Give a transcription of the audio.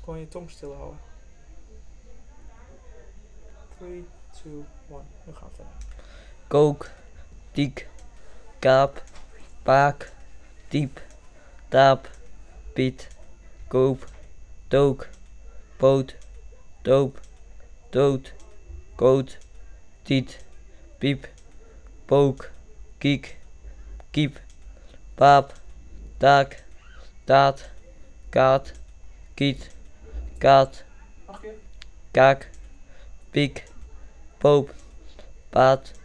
Gewoon je tong stil houden. 3, 2, 1. Nu gaan we verder. Kook, tiek, kaap, paak, diep, taap, piet, koop, took, poot, doop, dood, koot, tiet, piep, pook, kiek, kiep, paap, taak, taat, kaat, kiet, kaat, 8 keer. kaak, piek, poop, paat,